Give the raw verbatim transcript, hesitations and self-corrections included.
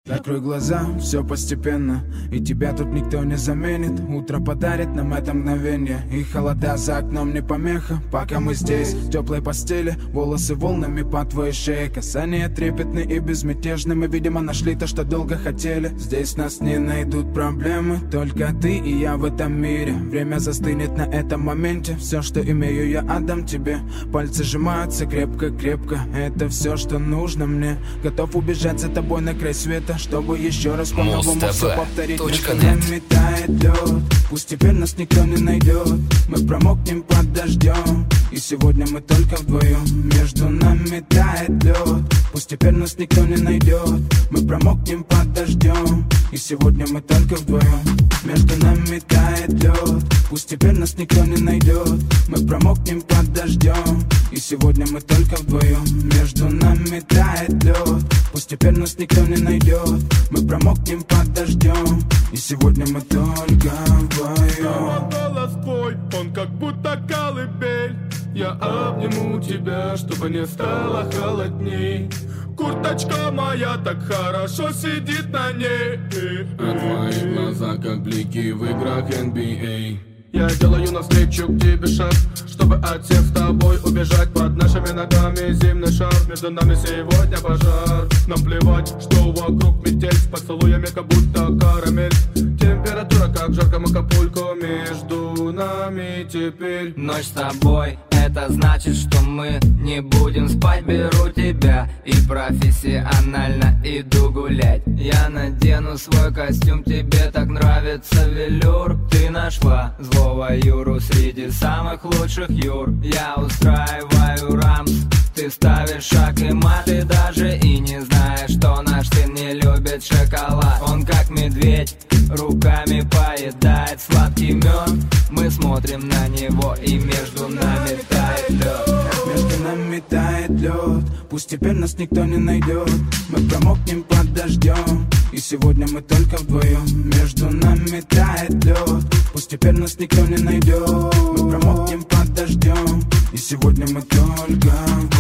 Закрой глаза, все постепенно, и тебя тут никто не заменит. Утро подарит нам это мгновение, и холода за окном не помеха. Пока мы здесь, в теплой постели, волосы волнами по твоей шее. Касания трепетны и безмятежны, мы, видимо, нашли то, что долго хотели. Здесь нас не найдут проблемы, только ты и я в этом мире. Время застынет на этом моменте, все, что имею, я отдам тебе. Пальцы сжимаются крепко-крепко, это все, что нужно мне. Готов убежать за тобой на край света, чтобы еще раз по-новому все повторить. Между нами тает лед, пусть теперь нас никто не найдет. Мы промокнем под дождем, и сегодня мы только вдвоем. Между нами тает лед, пусть теперь нас никто не найдет. Мы промокнем под дождем, и сегодня мы только вдвоем. Между нами тает лед, пусть теперь нас никто не найдет. Мы промокнем под дождем, и сегодня мы только вдвоем. Между нами тает лед, пусть теперь нас никто не найдет. Мы промокнем под дождем, и сегодня мы только вдвоем. Голос твой, он как будто колыбель. Я обниму тебя, чтобы не стало холодней. Курточка моя так хорошо сидит на ней. А твои глаза как блики в играх эн би эй. Я делаю навстречу к тебе шаг, чтобы от всех с тобой убежать. Под нашими ногами зимний шар, между нами сегодня пожар. Нам плевать, что вокруг метель, с поцелуями как будто карамель. Температура как в жарком Акапулько, между нами теперь. Ночь с тобой, это значит, что мы не будем спать. Беру тебя и профессионально иду гулять. Я надену свой костюм, тебе так нравится велюр. Ты нашла злого Юру среди самых лучших Юр. Я устраиваю рамс, ты ставишь шаг и мат. Ты даже и не знаешь, что наш сын не любит шоколад. Он как медведь, руками поедает сладкий мед. Мы смотрим на него, и между нами тает лед. Между нами тает лед, пусть теперь нас никто не найдет. Мы промокнем под дождем, и сегодня мы только вдвоем. Между нами тает лед, пусть теперь нас никто не найдет. Мы промокнем под дождем, и сегодня мы только вдвоем.